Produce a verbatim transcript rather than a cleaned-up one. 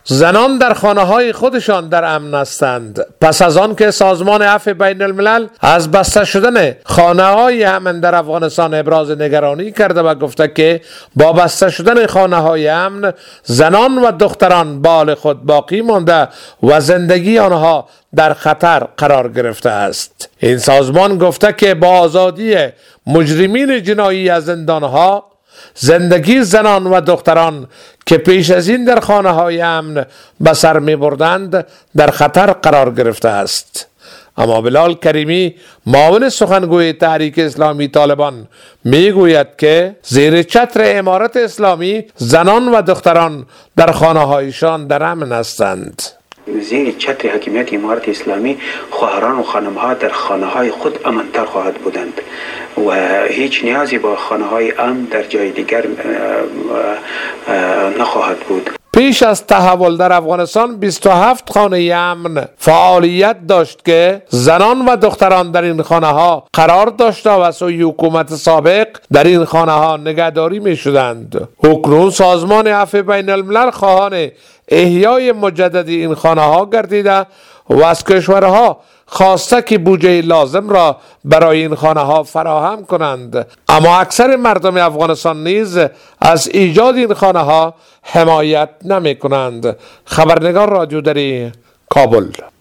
زنان در خانه‌های خودشان در امن هستند. پس از آن که سازمان عفو بین الملل از بسته شدن خانه‌های امن در افغانستان ابراز نگرانی کرده و گفته که با بسته شدن خانه‌های امن زنان و دختران به حال خود باقی مانده و زندگی آنها در خطر قرار گرفته است. این سازمان گفته که با آزادی مجرمین جنایی از زندانها، زندگی زنان و دختران که پیش از این در خانه‌های امن به سر می بردند در خطر قرار گرفته است. اما بلال کریمی معاون سخنگوی تحریک اسلامی طالبان می گوید که زیر چتر امارت اسلامی زنان و دختران در خانه‌هایشان در امن هستند. زیر چتر حاکمیت امارت اسلامی خواهران و خانم‌ها در خانه‌های خود امن‌تر خواهد بودند و هیچ نیازی با خانه‌های امن در جای دیگر نخواهد بود. پیش از تحول در افغانستان بیست و هفت خانه امن فعالیت داشت که زنان و دختران در این خانه ها قرار داشته و سوی حکومت سابق در این خانه ها نگهداری می شدند. اکنون سازمان عفو بین الملل خواهان احیای مجدد این خانه ها گردیده و از کشورها خواسته که بودجه لازم را برای این خانه ها فراهم کنند. اما اکثر مردم افغانستان نیز از ایجاد این خانه ها حمایت نمی کنند. خبرنگار رادیو دری، کابل.